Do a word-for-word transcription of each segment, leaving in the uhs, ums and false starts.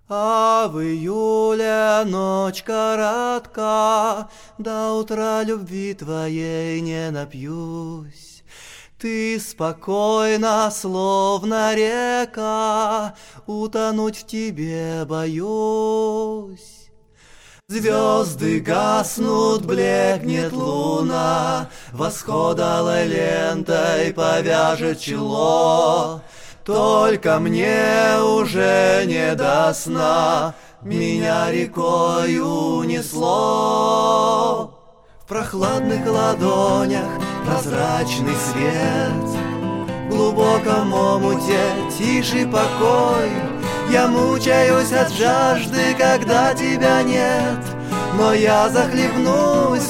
А в июле ночь коротка, до утра любви твоей не напьюсь. Ты спокойна, словно река, утонуть в тебе боюсь. Звезды гаснут, блекнет луна, восход алой лентой повяжет чело. Только мне уже не до сна, меня рекой унесло. В прохладных ладонях прозрачный свет, в глубоком омуте тиший покой. Я мучаюсь от жажды, когда тебя нет, но я захлебнусь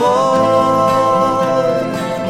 собой.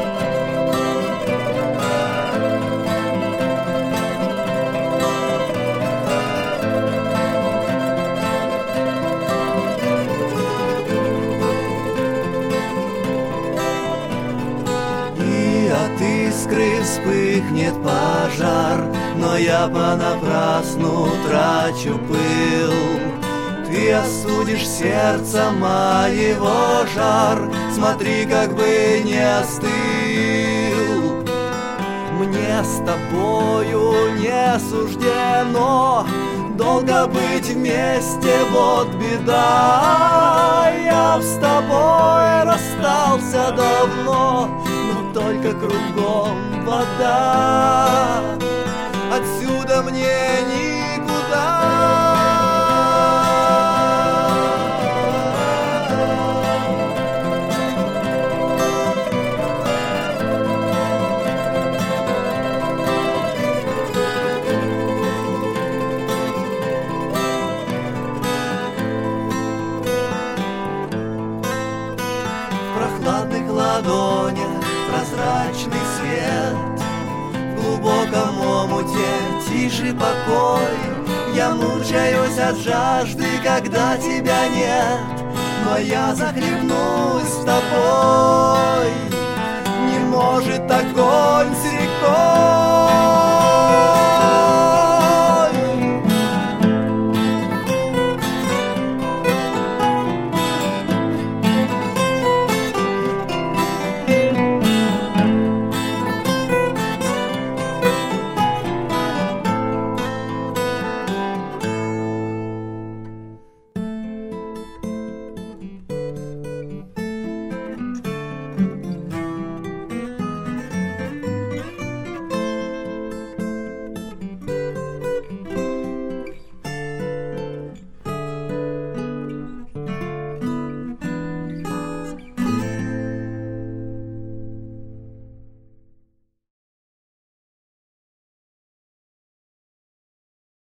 От искры вспыхнет пожар, но я понапрасну трачу пыл. Ты остудишь сердце моего жар, смотри, как бы не остыл. Мне с тобою не суждено долго быть вместе, вот беда. Я с тобой расстался давно, но только кругом вода. Отсюда мне никуда. В прохладных ладонях прозрачный свет, в глубоком омуте тиший покой. Я мучаюсь от жажды, когда тебя нет, но я захлебнусь с тобой. Не может огонь с рекой